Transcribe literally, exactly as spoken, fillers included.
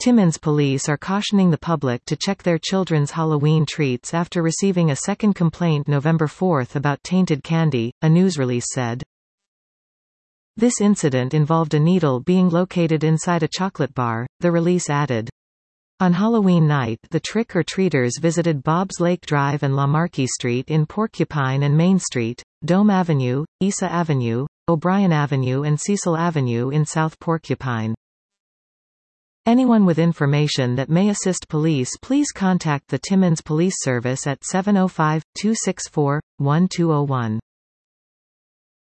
Timmins police are cautioning the public to check their children's Halloween treats after receiving a second complaint November fourth about tainted candy, a news release said. This incident involved a needle being located inside a chocolate bar, the release added. On Halloween night, the trick-or-treaters visited Bob's Lake Drive and Lamarcky Street in Porcupine and Main Street, Dome Avenue, Isa Avenue, O'Brien Avenue and Cecil Avenue in South Porcupine. Anyone with information that may assist police, please contact the Timmins Police Service at seven oh five, two six four, one two oh one.